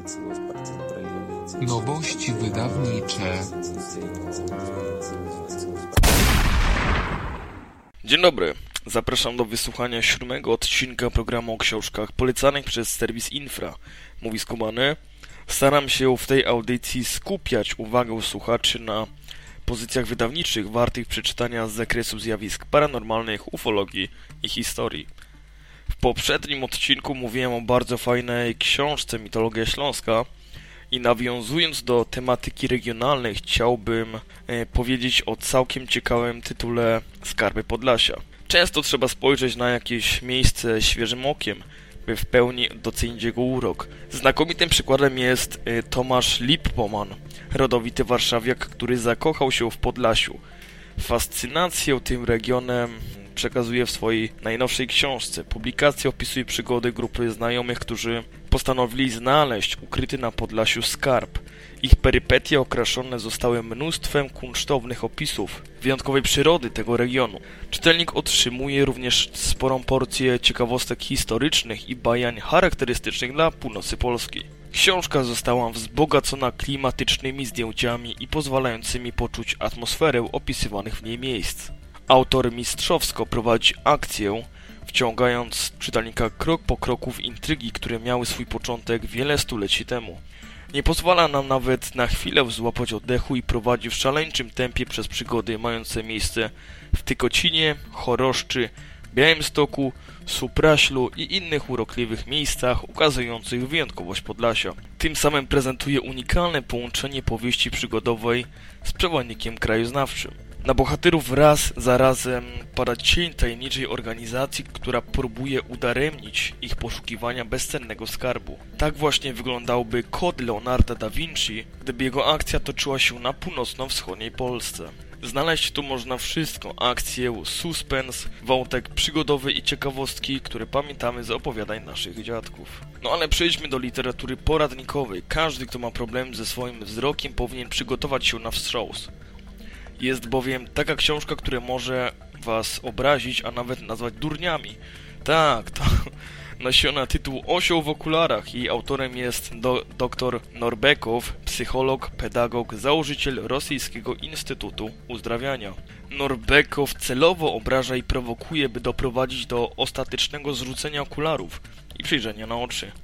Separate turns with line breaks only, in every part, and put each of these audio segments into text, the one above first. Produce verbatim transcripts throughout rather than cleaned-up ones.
Nowości wydawnicze.
Dzień dobry, zapraszam do wysłuchania siódmego odcinka programu o książkach polecanych przez serwis Infra. Mówi Skubany. Staram się w tej audycji skupiać uwagę słuchaczy na pozycjach wydawniczych wartych przeczytania z zakresu zjawisk paranormalnych, ufologii i historii. W poprzednim odcinku mówiłem o bardzo fajnej książce Mitologia Śląska i nawiązując do tematyki regionalnej chciałbym e, powiedzieć o całkiem ciekawym tytule Skarby Podlasia. Często trzeba spojrzeć na jakieś miejsce świeżym okiem, by w pełni docenić jego urok. Znakomitym przykładem jest e, Tomasz Lippoman, rodowity warszawiak, który zakochał się w Podlasiu. Fascynację tym regionem przekazuje w swojej najnowszej książce. Publikacja opisuje przygody grupy znajomych, którzy postanowili znaleźć ukryty na Podlasiu skarb. Ich perypetie okraszone zostały mnóstwem kunsztownych opisów wyjątkowej przyrody tego regionu. Czytelnik otrzymuje również sporą porcję ciekawostek historycznych i bajań charakterystycznych dla północy Polski. Książka została wzbogacona klimatycznymi zdjęciami i pozwalającymi poczuć atmosferę opisywanych w niej miejsc. Autor mistrzowsko prowadzi akcję, wciągając czytelnika krok po kroku w intrygi, które miały swój początek wiele stuleci temu. Nie pozwala nam nawet na chwilę złapać oddechu i prowadzi w szaleńczym tempie przez przygody mające miejsce w Tykocinie, Choroszczy, Białymstoku, Supraślu i innych urokliwych miejscach ukazujących wyjątkowość Podlasia. Tym samym prezentuje unikalne połączenie powieści przygodowej z przewodnikiem krajoznawczym. Na bohaterów raz za razem pada cień tajemniczej organizacji, która próbuje udaremnić ich poszukiwania bezcennego skarbu. Tak właśnie wyglądałby kod Leonarda da Vinci, gdyby jego akcja toczyła się na północno-wschodniej Polsce. Znaleźć tu można wszystko: akcję, suspens, wątek przygodowy i ciekawostki, które pamiętamy z opowiadań naszych dziadków. No ale przejdźmy do literatury poradnikowej. Każdy, kto ma problem ze swoim wzrokiem, powinien przygotować się na wstrząs. Jest bowiem taka książka, która może was obrazić, a nawet nazwać durniami. Tak, to nosiona tytuł Osioł w okularach. Jej autorem jest do, dr Norbekow, psycholog, pedagog, założyciel Rosyjskiego Instytutu Uzdrawiania. Norbekow celowo obraża i prowokuje, by doprowadzić do ostatecznego zrzucenia okularów i przyjrzenia na oczy.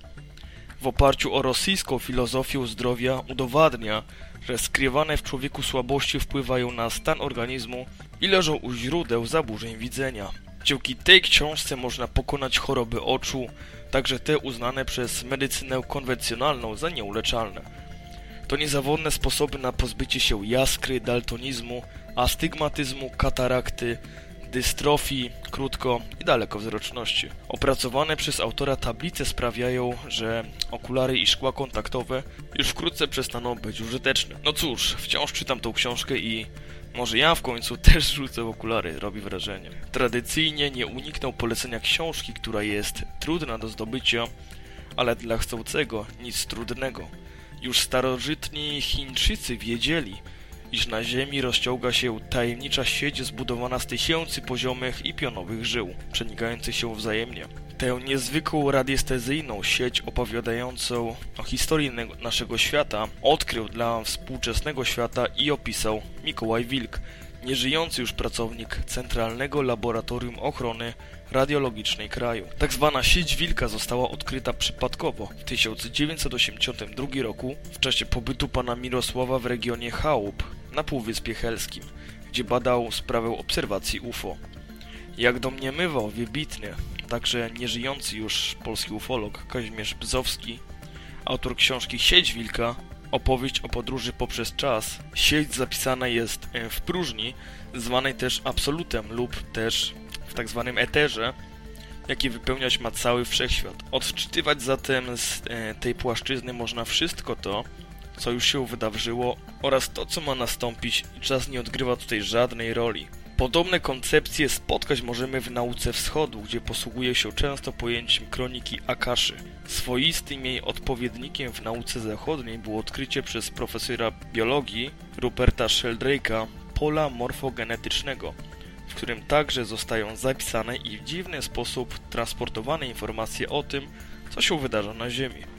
W oparciu o rosyjską filozofię zdrowia udowadnia, że skrywane w człowieku słabości wpływają na stan organizmu i leżą u źródeł zaburzeń widzenia. Dzięki tej książce można pokonać choroby oczu, także te uznane przez medycynę konwencjonalną za nieuleczalne. To niezawodne sposoby na pozbycie się jaskry, daltonizmu, astygmatyzmu, katarakty, dystrofii, krótko i dalekowzroczności. Opracowane przez autora tablice sprawiają, że okulary i szkła kontaktowe już wkrótce przestaną być użyteczne. No cóż, wciąż czytam tą książkę i może ja w końcu też rzucę okulary, robi wrażenie. Tradycyjnie nie uniknę polecenia książki, która jest trudna do zdobycia, ale dla chcącego nic trudnego. Już starożytni Chińczycy wiedzieli, iż na ziemi rozciąga się tajemnicza sieć zbudowana z tysięcy poziomych i pionowych żył, przenikających się wzajemnie. Tę niezwykłą radiestezyjną sieć opowiadającą o historii naszego świata odkrył dla współczesnego świata i opisał Mikołaj Wilk, nieżyjący już pracownik Centralnego Laboratorium Ochrony Radiologicznej kraju. Tak zwana sieć Wilka została odkryta przypadkowo w tysiąc dziewięćset osiemdziesiątym drugim roku w czasie pobytu pana Mirosława w regionie Chałup na Półwyspie Helskim, gdzie badał sprawę obserwacji U F O. Jak domniemywał wybitny, także nieżyjący już polski ufolog Kazimierz Bzowski, autor książki Sieć Wilka, opowieść o podróży poprzez czas, sieć zapisana jest w próżni, zwanej też absolutem lub też w tak zwanym eterze, jaki wypełniać ma cały wszechświat. Odczytywać zatem z tej płaszczyzny można wszystko to, co już się wydarzyło oraz to, co ma nastąpić i czas nie odgrywa tutaj żadnej roli. Podobne koncepcje spotkać możemy w nauce wschodu, gdzie posługuje się często pojęciem kroniki Akaszy. Swoistym jej odpowiednikiem w nauce zachodniej było odkrycie przez profesora biologii Ruperta Sheldrake'a pola morfogenetycznego, w którym także zostają zapisane i w dziwny sposób transportowane informacje o tym, co się wydarza na Ziemi.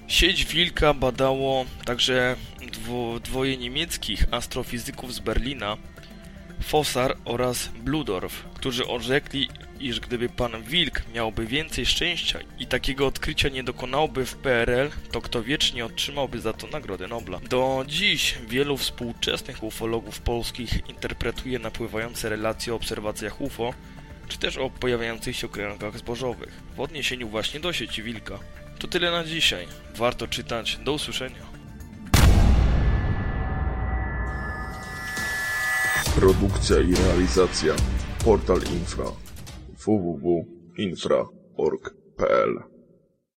Sieć Wilka badało także dwo, dwoje niemieckich astrofizyków z Berlina, Fossar oraz Bludorf, którzy orzekli, iż gdyby pan Wilk miałby więcej szczęścia i takiego odkrycia nie dokonałby w P R L, to kto wiecznie otrzymałby za to Nagrodę Nobla. Do dziś wielu współczesnych ufologów polskich interpretuje napływające relacje o obserwacjach U F O, czy też o pojawiających się okręgach zbożowych, w odniesieniu właśnie do sieci Wilka. To tyle na dzisiaj. Warto czytać. Do usłyszenia.
Produkcja i realizacja Portal Infra w w w kropka infra kropka org kropka p l